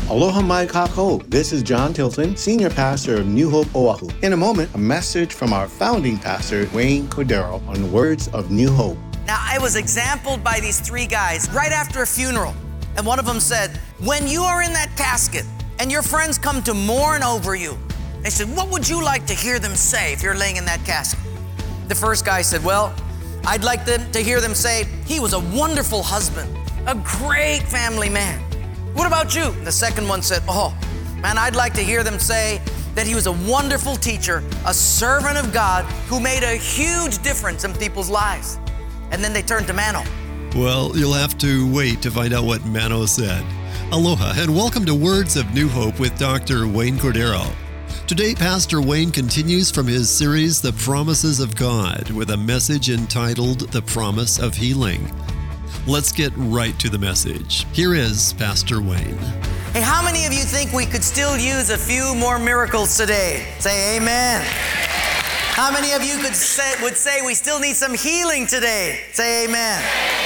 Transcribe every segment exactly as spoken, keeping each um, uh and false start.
Aloha mai kākou. This is John Tilton, Senior Pastor of New Hope, Oahu. In a moment, a message from our founding pastor, Wayne Cordero, on the words of New Hope. Now, I was exampled by these three guys right after a funeral. And one of them said, when you are in that casket and your friends come to mourn over you, they said, what would you like to hear them say if you're laying in that casket? The first guy said, well, I'd like them to hear them say, he was a wonderful husband, a great family man. What about you? The second one said, oh, man, I'd like to hear them say that he was a wonderful teacher, a servant of God who made a huge difference in people's lives. And then they turned to Mano. Well, you'll have to wait to find out what Mano said. Aloha and welcome to Words of New Hope with Doctor Wayne Cordero. Today, Pastor Wayne continues from his series, The Promises of God, with a message entitled The Promise of Healing. Let's get right to the message. Here is Pastor Wayne. Hey, how many of you think we could still use a few more miracles today? Say amen. How many of you could say, would say we still need some healing today? Say amen.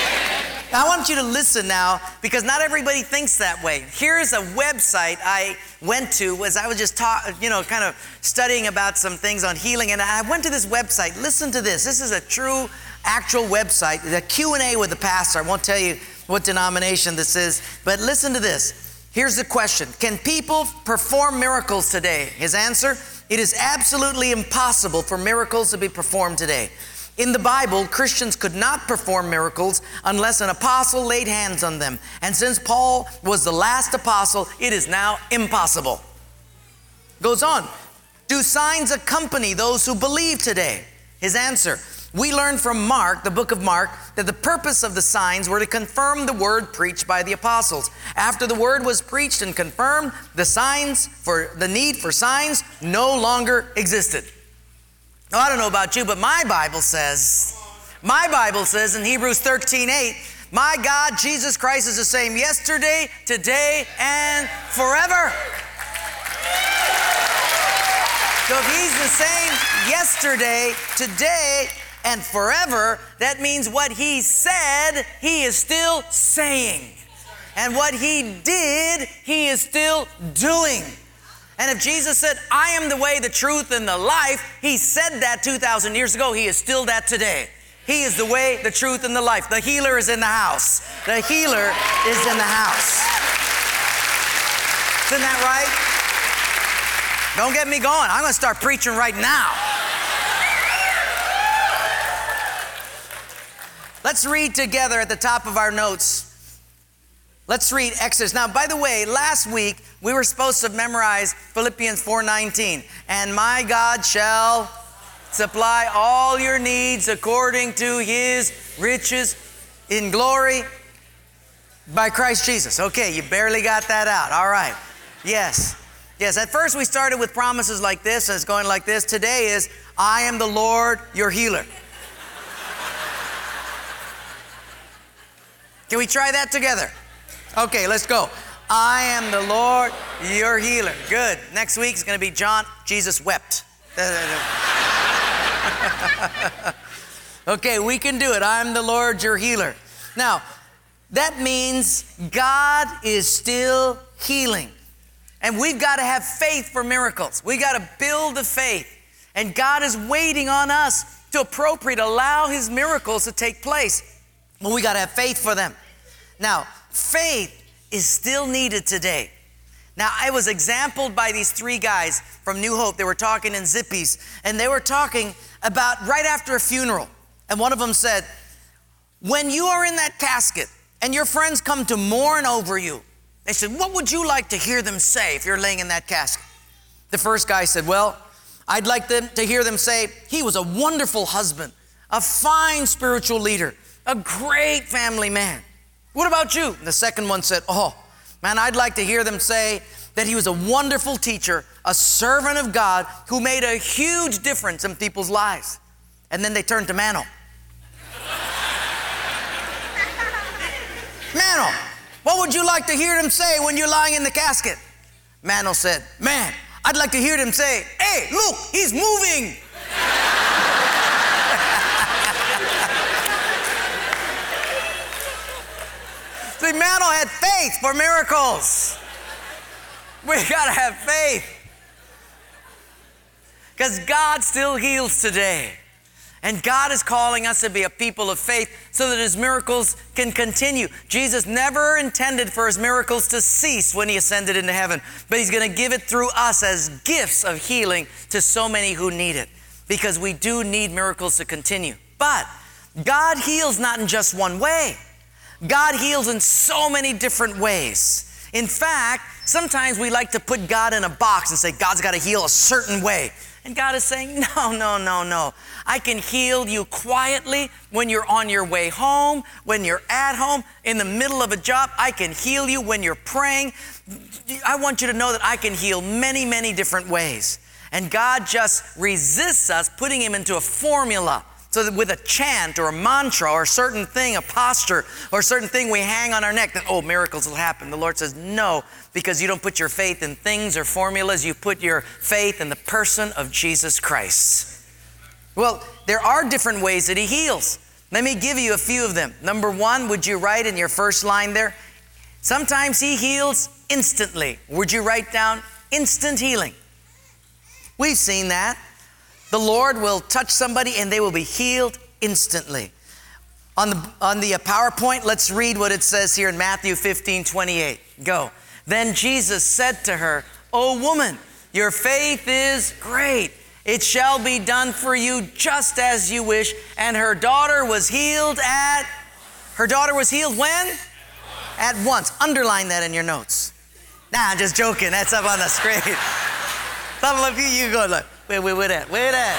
I want you to listen now, because not everybody thinks that way. Here's a website I went to as I was just talk, you know, kind of studying about some things on healing, and I went to this website. Listen to this. This is a true, actual website. The Q and A with the pastor. I won't tell you what denomination this is, but listen to this. Here's the question. Can people perform miracles today? His answer, it is absolutely impossible for miracles to be performed today. In the Bible, Christians could not perform miracles unless an apostle laid hands on them. And since Paul was the last apostle, it is now impossible. Goes on. Do signs accompany those who believe today? His answer, we learn from Mark, the book of Mark, that the purpose of the signs were to confirm the word preached by the apostles. After the word was preached and confirmed, the signs for the need for signs no longer existed. Now, I don't know about you, but my Bible says, my Bible says in Hebrews thirteen eight, my God, Jesus Christ is the same yesterday, today, and forever. So if he's the same yesterday, today, and forever, that means what he said, he is still saying. And what he did, he is still doing. And if Jesus said, I am the way, the truth, and the life, he said that two thousand years ago. He is still that today. He is the way, the truth, and the life. The healer is in the house. The healer is in the house. Isn't that right? Don't get me going. I'm going to start preaching right now. Let's read together at the top of our notes. Let's read Exodus. Now, by the way, last week we were supposed to memorize Philippians four nineteen. And my God shall supply all your needs according to his riches in glory by Christ Jesus. Okay, you barely got that out. All right. Yes. Yes, at first we started with promises like this, and it's going like this. Today is, I am the Lord, your healer. Can we try that together? Okay, let's go. I am the Lord, your healer. Good. Next week is going to be John, Jesus wept. Okay, we can do it. I'm the Lord, your healer. Now, that means God is still healing. And we've got to have faith for miracles. We've got to build the faith. And God is waiting on us to appropriate, allow his miracles to take place. Well, we got to have faith for them. Now, faith is still needed today. Now, I was exampled by these three guys from New Hope. They were talking in Zippies, and they were talking about right after a funeral. And one of them said, when you are in that casket and your friends come to mourn over you, they said, what would you like to hear them say if you're laying in that casket? The first guy said, well, I'd like them to hear them say, he was a wonderful husband, a fine spiritual leader, a great family man. What about you? And the second one said, oh, man, I'd like to hear them say that he was a wonderful teacher, a servant of God who made a huge difference in people's lives. And then they turned to Mano. Mano, what would you like to hear them say when you're lying in the casket? Mano said, man, I'd like to hear them say, hey, look, he's moving. See, Mano had faith for miracles. We got to have faith. Because God still heals today. And God is calling us to be a people of faith so that His miracles can continue. Jesus never intended for His miracles to cease when He ascended into heaven, but He's going to give it through us as gifts of healing to so many who need it, because we do need miracles to continue. But God heals not in just one way. God heals in so many different ways. In fact, sometimes we like to put God in a box and say, God's got to heal a certain way. And God is saying, no, no, no, no. I can heal you quietly when you're on your way home, when you're at home, in the middle of a job. I can heal you when you're praying. I want you to know that I can heal many, many different ways. And God just resists us putting Him into a formula. So that with a chant or a mantra or a certain thing, a posture or a certain thing we hang on our neck, that, oh, miracles will happen. The Lord says, no, because you don't put your faith in things or formulas. You put your faith in the person of Jesus Christ. Well, there are different ways that He heals. Let me give you a few of them. Number one, would you write in your first line there? Sometimes He heals instantly. Would you write down instant healing? We've seen that. The Lord will touch somebody and they will be healed instantly. On the, on the PowerPoint, let's read what it says here in Matthew fifteen twenty-eight. Go. Then Jesus said to her, "O woman, your faith is great. It shall be done for you just as you wish." And her daughter was healed at, her daughter was healed when? At once. Underline that in your notes. Nah, I'm just joking. That's up on the screen. Some of you, you go like, wait, wait, wait at, wait at.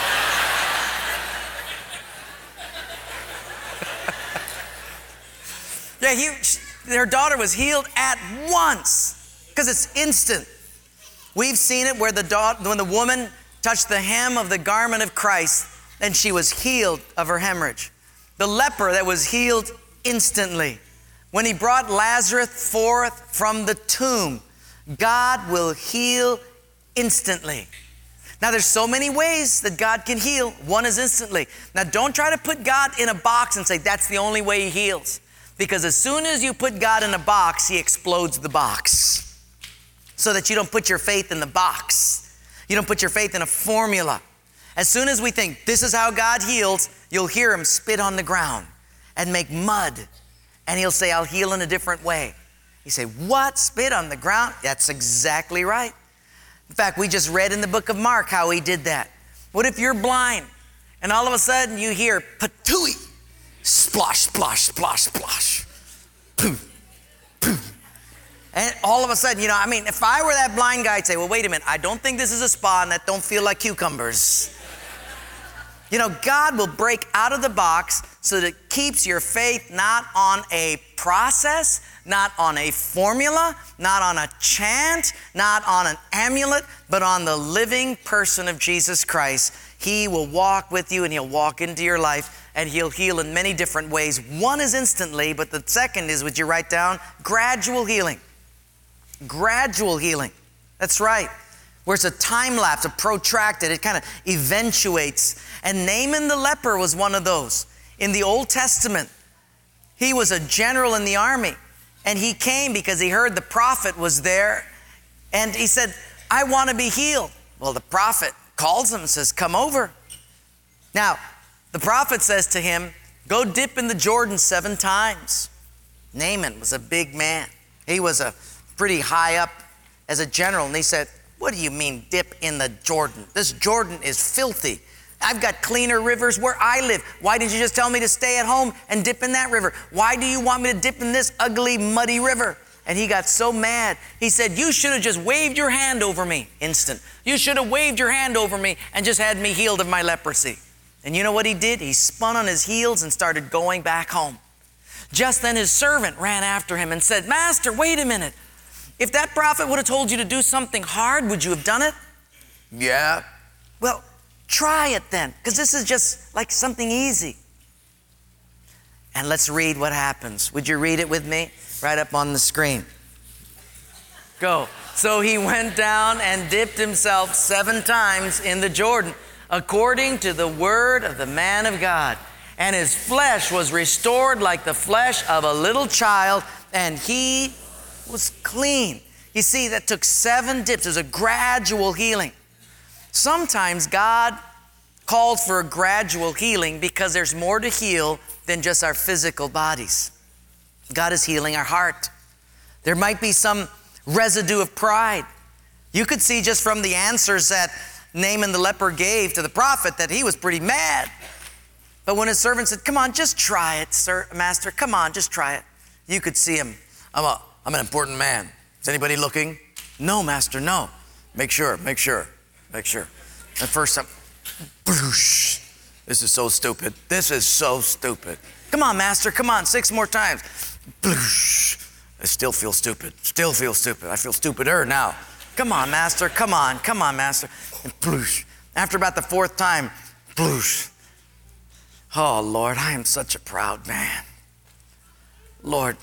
Yeah, he, she, her daughter was healed at once because it's instant. We've seen it where the daughter, when the woman touched the hem of the garment of Christ and she was healed of her hemorrhage. The leper that was healed instantly. When He brought Lazarus forth from the tomb, God will heal instantly. Now there's so many ways that God can heal. One is instantly. Now don't try to put God in a box and say that's the only way He heals. Because as soon as you put God in a box, He explodes the box. So that you don't put your faith in the box. You don't put your faith in a formula. As soon as we think this is how God heals, you'll hear Him spit on the ground and make mud. And He'll say, I'll heal in a different way. You say, what? Spit on the ground? That's exactly right. In fact, we just read in the book of Mark how He did that. What if you're blind and all of a sudden you hear patooey, splosh, splosh, splosh, splosh, poof, poof. And all of a sudden, you know, I mean, if I were that blind guy, I'd say, well, wait a minute, I don't think this is a spa and that don't feel like cucumbers. You know, God will break out of the box so that it keeps your faith not on a process, not on a formula, not on a chant, not on an amulet, but on the living person of Jesus Christ. He will walk with you and He'll walk into your life and He'll heal in many different ways. One is instantly, but the second is, would you write down, gradual healing. Gradual healing. That's right. Where it's a time lapse, a protracted, it kind of eventuates. And Naaman the leper was one of those. In the Old Testament, he was a general in the army. And he came because he heard the prophet was there. And he said, I want to be healed. Well, the prophet calls him and says, come over. Now, the prophet says to him, go dip in the Jordan seven times. Naaman was a big man. He was a pretty high up as a general. And he said, what do you mean dip in the Jordan? This Jordan is filthy. I've got cleaner rivers where I live. Why didn't you just tell me to stay at home and dip in that river? Why do you want me to dip in this ugly, muddy river? And he got so mad. He said, you should have just waved your hand over me. Instant. You should have waved your hand over me and just had me healed of my leprosy. And you know what he did? He spun on his heels and started going back home. Just then his servant ran after him and said, Master, wait a minute. If that prophet would have told you to do something hard, would you have done it? Yeah. Well, try it then, because this is just like something easy. And let's read what happens. Would you read it with me? Right up on the screen. Go. So he went down and dipped himself seven times in the Jordan, according to the word of the man of God. And his flesh was restored like the flesh of a little child, and he was clean. You see, that took seven dips. It was a gradual healing. Sometimes God calls for a gradual healing because there's more to heal than just our physical bodies. God is healing our heart. There might be some residue of pride. You could see just from the answers that Naaman the leper gave to the prophet that he was pretty mad. But when his servant said, come on, just try it, sir, master. Come on, just try it. You could see him. I'm, a, I'm an important man. Is anybody looking? No, master, no. Make sure, make sure, make sure. And first time, bloosh. This is so stupid. This is so stupid. Come on, master, come on, six more times. Bloosh. I still feel stupid, still feel stupid. I feel stupider now. Come on, master, come on, come on, master. And bloosh. After about the fourth time, bloosh. Oh, Lord, I am such a proud man. Lord,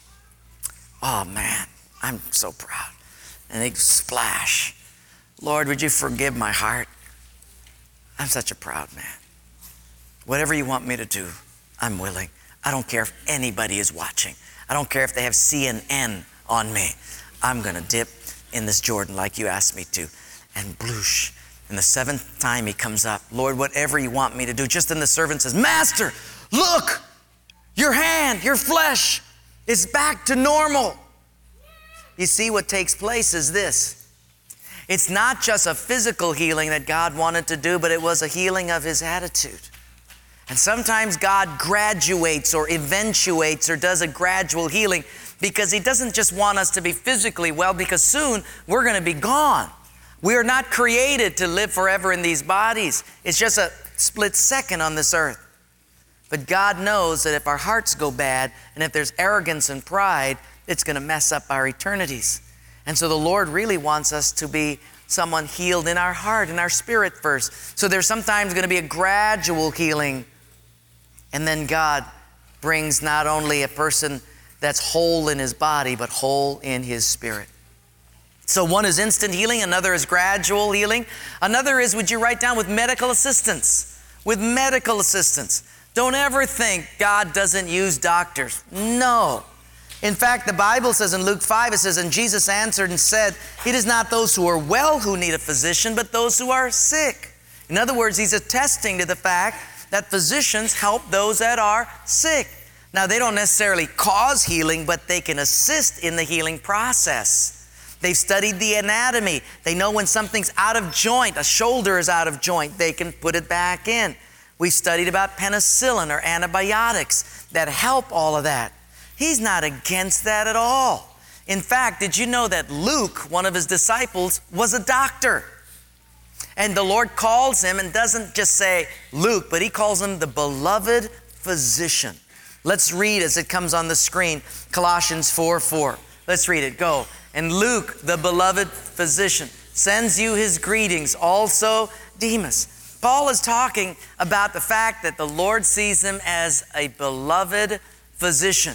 oh, man, I'm so proud. And they splash. Lord, would you forgive my heart? I'm such a proud man. Whatever you want me to do, I'm willing. I don't care if anybody is watching. I don't care if they have C N N on me. I'm going to dip in this Jordan like you asked me to. And bloosh. And the seventh time he comes up, Lord, whatever you want me to do. Just then the servant says, Master, look, your hand, your flesh is back to normal. You see, what takes place is this. It's not just a physical healing that God wanted to do, but it was a healing of his attitude. And sometimes God graduates or eventuates or does a gradual healing because he doesn't just want us to be physically well, because soon we're going to be gone. We are not created to live forever in these bodies. It's just a split second on this earth. But God knows that if our hearts go bad and if there's arrogance and pride, it's going to mess up our eternities. And so the Lord really wants us to be someone healed in our heart, in our spirit first. So there's sometimes going to be a gradual healing. And then God brings not only a person that's whole in his body, but whole in his spirit. So one is instant healing, another is gradual healing. Another is, would you write down, with medical assistance? With medical assistance. Don't ever think God doesn't use doctors. No. In fact, the Bible says in Luke five, it says, and Jesus answered and said, it is not those who are well who need a physician, but those who are sick. In other words, he's attesting to the fact that physicians help those that are sick. Now, they don't necessarily cause healing, but they can assist in the healing process. They've studied the anatomy. They know when something's out of joint, a shoulder is out of joint, they can put it back in. We've studied about penicillin or antibiotics that help all of that. He's not against that at all. In fact, did you know that Luke, one of his disciples, was a doctor? And the Lord calls him and doesn't just say Luke, but he calls him the beloved physician. Let's read as it comes on the screen, Colossians four four. Let's read it, go. And Luke, the beloved physician, sends you his greetings, also Demas. Paul is talking about the fact that the Lord sees him as a beloved physician.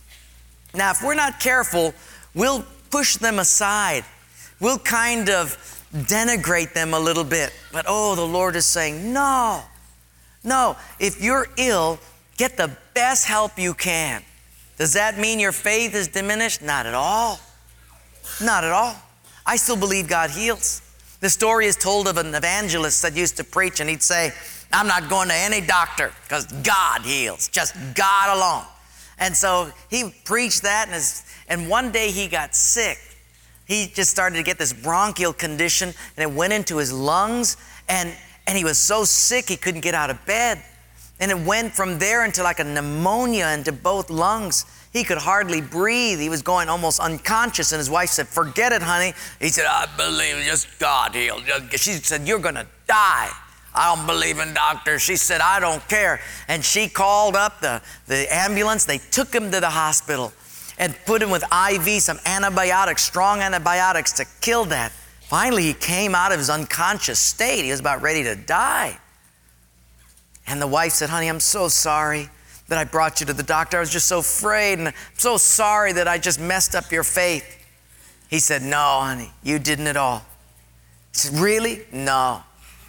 Now, if we're not careful, we'll push them aside. We'll kind of denigrate them a little bit. But oh, the Lord is saying, no, no. If you're ill, get the best help you can. Does that mean your faith is diminished? Not at all. Not at all. I still believe God heals. The story is told of an evangelist that used to preach, and he'd say, I'm not going to any doctor because God heals, just God alone. And so he preached that, and, his, and one day he got sick. He just started to get this bronchial condition, and it went into his lungs, and, and he was so sick he couldn't get out of bed. And it went from there into like a pneumonia into both lungs. He could hardly breathe. He was going almost unconscious, and his wife said, forget it, honey. He said, I believe just God healed. She said, you're going to die. I don't believe in doctors. She said, I don't care. And she called up the, the ambulance. They took him to the hospital and put him with I V, some antibiotics, strong antibiotics to kill that. Finally, he came out of his unconscious state. He was about ready to die. And the wife said, honey, I'm so sorry that I brought you to the doctor. I was just so afraid, and I'm so sorry that I just messed up your faith. He said, no, honey, you didn't at all. He said, really? No.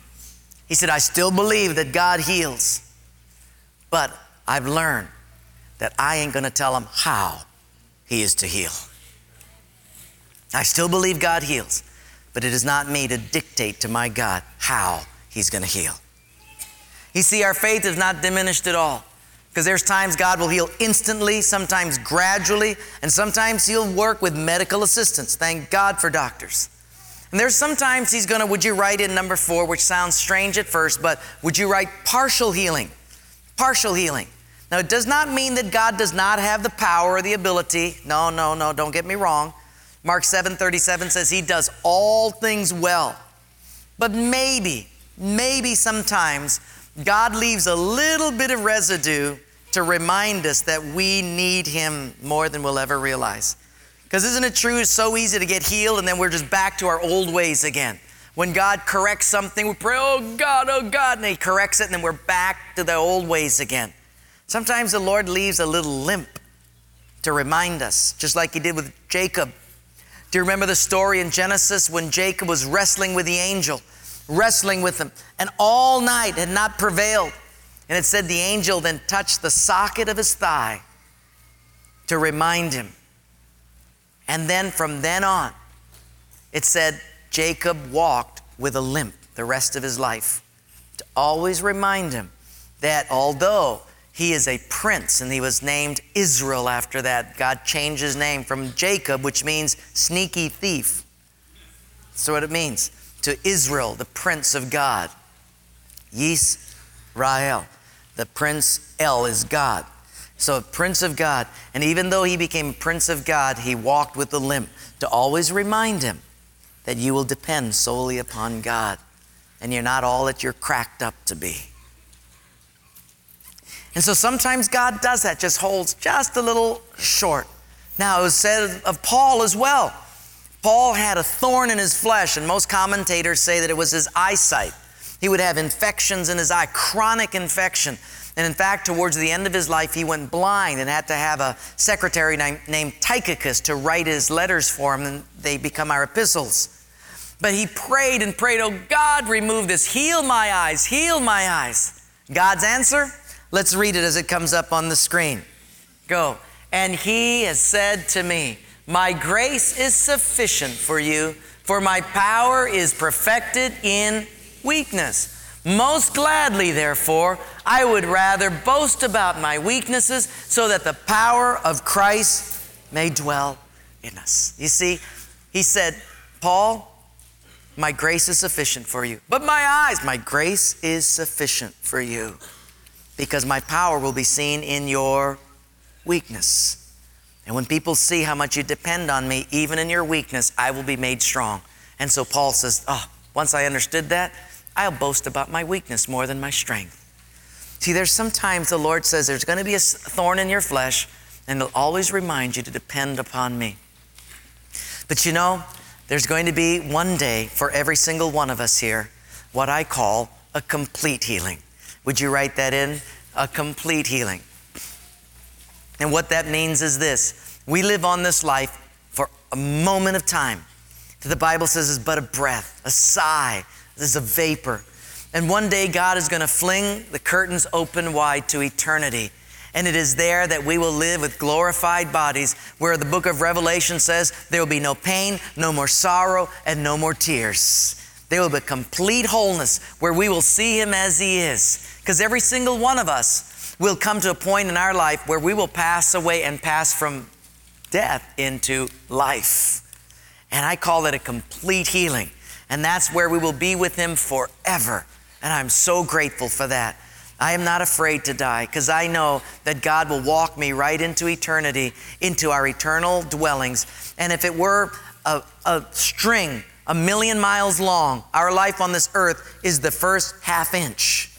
He said, I still believe that God heals, but I've learned that I ain't going to tell him how he is to heal. I still believe God heals, but it is not me to dictate to my God how he's going to heal. You see, our faith is not diminished at all, because there's times God will heal instantly, sometimes gradually, and sometimes he'll work with medical assistance. Thank God for doctors. And there's sometimes he's going to, would you write in number four, which sounds strange at first, but would you write partial healing? Partial healing. Now, it does not mean that God does not have the power or the ability. No, no, no, don't get me wrong. Mark seven thirty-seven says he does all things well. But maybe, maybe sometimes God leaves a little bit of residue to remind us that we need him more than we'll ever realize. Because isn't it true, it's so easy to get healed and then we're just back to our old ways again. When God corrects something, we pray, oh God, oh God, and he corrects it and then we're back to the old ways again. Sometimes the Lord leaves a little limp to remind us, just like he did with Jacob. Do you remember the story in Genesis when Jacob was wrestling with the angel, wrestling with him, and all night had not prevailed? And it said the angel then touched the socket of his thigh to remind him. And then from then on, it said Jacob walked with a limp the rest of his life, to always remind him that although he is a prince, and he was named Israel after that, God changed his name from Jacob, which means sneaky thief. That's what it means, to Israel, the Prince of God. Yisrael, the Prince El is God. So a Prince of God. And even though he became Prince of God, he walked with a limp to always remind him that you will depend solely upon God and you're not all that you're cracked up to be. And so sometimes God does that, just holds just a little short. Now it was said of Paul as well. Paul had a thorn in his flesh, and most commentators say that it was his eyesight. He would have infections in his eye, chronic infection. And in fact, towards the end of his life, he went blind and had to have a secretary named, named Tychicus to write his letters for him, and they become our epistles. But he prayed and prayed, oh God, remove this, heal my eyes, heal my eyes. God's answer? Let's read it as it comes up on the screen. Go. And he has said to me, my grace is sufficient for you, for my power is perfected in weakness. Most gladly, therefore, I would rather boast about my weaknesses so that the power of Christ may dwell in us. You see, he said, Paul, my grace is sufficient for you. But my eyes, my grace is sufficient for you, because my power will be seen in your weakness. And when people see how much you depend on me, even in your weakness, I will be made strong. And so Paul says, oh, once I understood that, I'll boast about my weakness more than my strength. See, there's sometimes the Lord says there's going to be a thorn in your flesh, and he'll always remind you to depend upon me. But you know, there's going to be one day for every single one of us here, what I call a complete healing. Would you write that in? A complete healing. And what that means is this. We live on this life for a moment of time that the Bible says is but a breath, a sigh, this is a vapor. And one day God is going to fling the curtains open wide to eternity. And it is there that we will live with glorified bodies, where the book of Revelation says there will be no pain, no more sorrow, and no more tears. There will be complete wholeness where we will see him as he is. Because every single one of us will come to a point in our life where we will pass away and pass from death into life. And I call it a complete healing. And that's where we will be with him forever. And I'm so grateful for that. I am not afraid to die, because I know that God will walk me right into eternity, into our eternal dwellings. And if it were a, a string a million miles long, our life on this earth is the first half inch.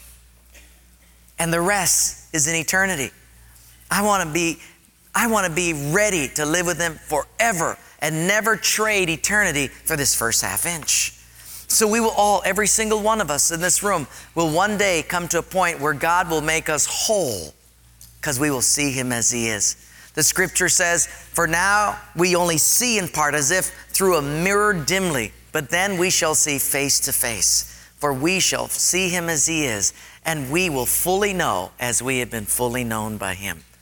And the rest is in eternity. I want to be, I want to be ready to live with him forever and never trade eternity for this first half inch. So we will all, every single one of us in this room, will one day come to a point where God will make us whole, because we will see him as he is. The scripture says, for now we only see in part, as if through a mirror dimly, but then we shall see face to face. For we shall see him as he is, and we will fully know as we have been fully known by him.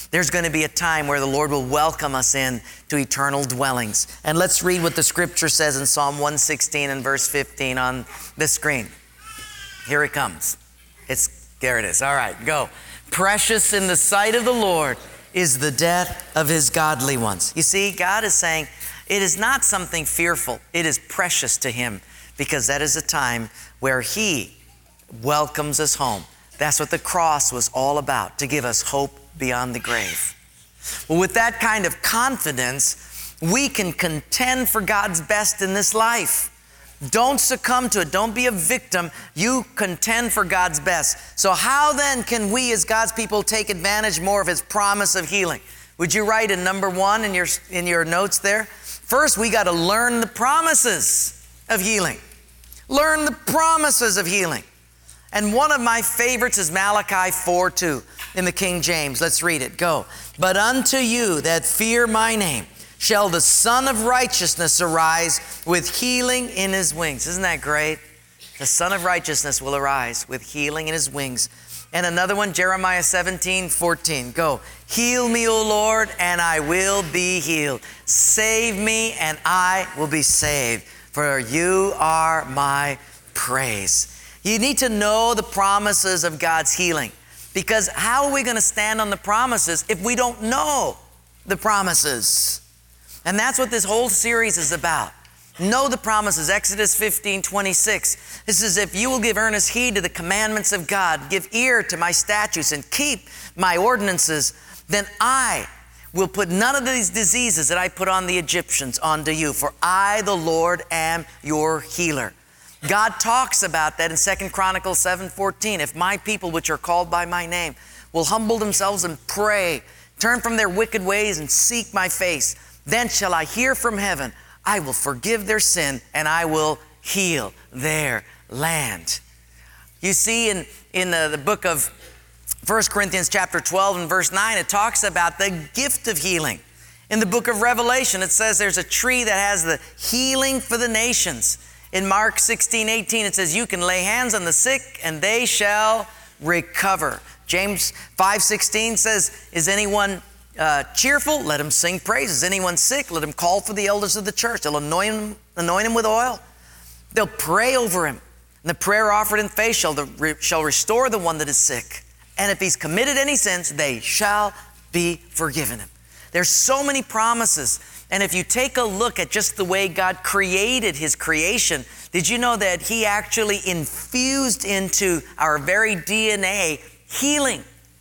there's going to be a time where the Lord will welcome us in to eternal dwellings. And let's read what the scripture says in Psalm one sixteen and verse fifteen on the screen. Here it comes. It's, there it is. All right, go. Precious in the sight of the Lord is the death of his godly ones. You see, God is saying it is not something fearful. It is precious to him, because that is a time where he welcomes us home. That's what the cross was all about, to give us hope beyond the grave. Well, with that kind of confidence, we can contend for God's best in this life. Don't succumb to it. Don't be a victim. You contend for God's best. So how then can we as God's people take advantage more of his promise of healing? Would you write in number one in your, in your notes there? First, we got to learn the promises of healing. Learn the promises of healing. And one of my favorites is Malachi four two in the King James. Let's read it. Go. But unto you that fear my name shall the Son of Righteousness arise with healing in his wings. Isn't that great? The Son of Righteousness will arise with healing in his wings. And another one, Jeremiah seventeen fourteen. Go. Heal me, O Lord, and I will be healed. Save me, and I will be saved, for you are my praise. You need to know the promises of God's healing, because how are we going to stand on the promises if we don't know the promises? And that's what this whole series is about. Know the promises. Exodus fifteen twenty-six. This is, if you will give earnest heed to the commandments of God, give ear to my statutes, and keep my ordinances, then I will put none of these diseases that I put on the Egyptians onto you, for I, the Lord, am your healer. God talks about that in Second Chronicles seven fourteen. If my people, which are called by my name, will humble themselves and pray, turn from their wicked ways and seek my face, then shall I hear from heaven. I will forgive their sin, and I will heal their land. You see, in, in the, the book of First Corinthians chapter twelve and verse nine, it talks about the gift of healing. In the book of Revelation, it says there's a tree that has the healing for the nations. In Mark sixteen eighteen, it says, you can lay hands on the sick and they shall recover. James five sixteen says, is anyone uh, cheerful? Let him sing praise. Is anyone sick? Let him call for the elders of the church. They'll anoint him, anoint him with oil. They'll pray over him. And the prayer offered in faith shall, the, shall restore the one that is sick. And if he's committed any sins, they shall be forgiven him. There's so many promises. And if you take a look at just the way God created his creation, did you know that he actually infused into our very D N A healing?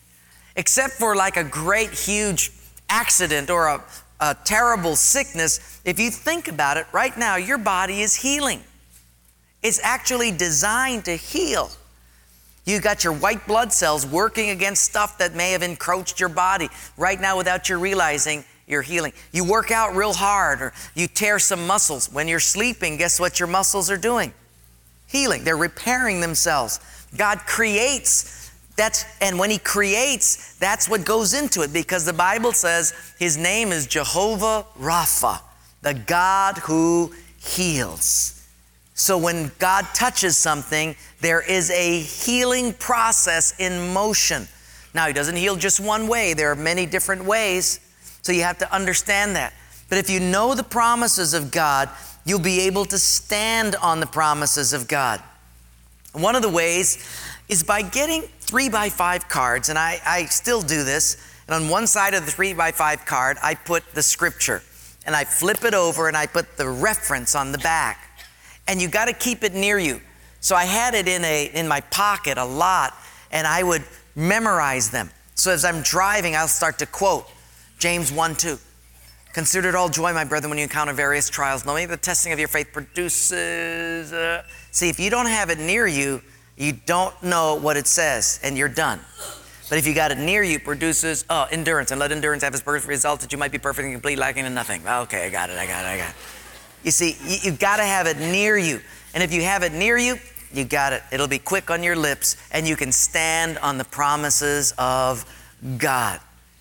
Except for like a great huge accident or a, a terrible sickness, if you think about it, right now your body is healing. It's actually designed to heal. You got your white blood cells working against stuff that may have encroached your body. Right now, without you realizing, you're healing. You work out real hard, or you tear some muscles. When you're sleeping, guess what your muscles are doing? Healing. They're repairing themselves. God creates. That's, and when he creates, that's what goes into it, because the Bible says his name is Jehovah Rapha, the God who heals. So when God touches something, there is a healing process in motion. Now, he doesn't heal just one way. There are many different ways. So you have to understand that. But if you know the promises of God, you'll be able to stand on the promises of God. One of the ways is by getting three by five cards, and I, I still do this. And on one side of the three by five card, I put the scripture, and I flip it over and I put the reference on the back. And you got to keep it near you. So I had it in a in my pocket a lot, and I would memorize them. So as I'm driving, I'll start to quote James one two. Consider it all joy, my brethren, when you encounter various trials, knowing the testing of your faith produces... Uh... See, if you don't have it near you, you don't know what it says, and you're done. But if you got it near you, produces oh, endurance, and let endurance have its perfect result, that you might be perfect and complete, lacking in nothing. Okay, I got it, I got it, I got it. You see, you, you've got to have it near you. And if you have it near you, you got it. It'll be quick on your lips, and you can stand on the promises of God.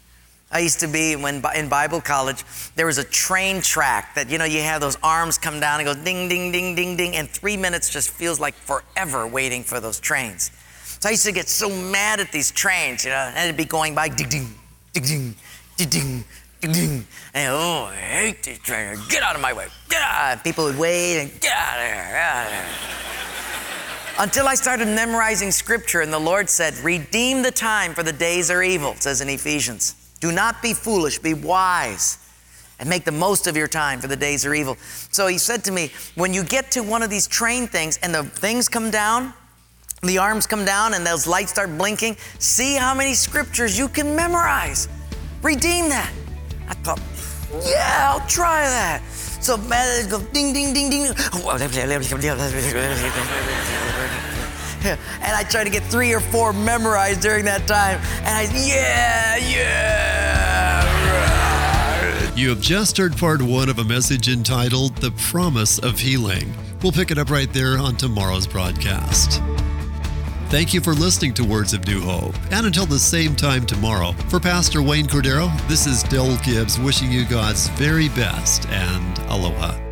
I used to be, when in Bible college, there was a train track that, you know, you have those arms come down and go ding, ding, ding, ding, ding, and three minutes just feels like forever waiting for those trains. So I used to get so mad at these trains, you know, and it'd be going by ding, ding, ding, ding, ding, ding. And oh, I hate this trainer. Get out of my way. Get out. People would wait and get out of there. Get out of there. Until I started memorizing scripture, and the Lord said, redeem the time, for the days are evil, it says in Ephesians. Do not be foolish, be wise, and make the most of your time, for the days are evil. So he said to me, when you get to one of these train things and the things come down, the arms come down and those lights start blinking, see how many scriptures you can memorize. Redeem that. I thought, yeah, I'll try that. So man, go ding, ding, ding, ding. And I tried to get three or four memorized during that time. And I, yeah, yeah. You have just heard part one of a message entitled The Promise of Healing. We'll pick it up right there on tomorrow's broadcast. Thank you for listening to Words of New Hope. And until the same time tomorrow, for Pastor Wayne Cordero, this is Del Gibbs wishing you God's very best and aloha.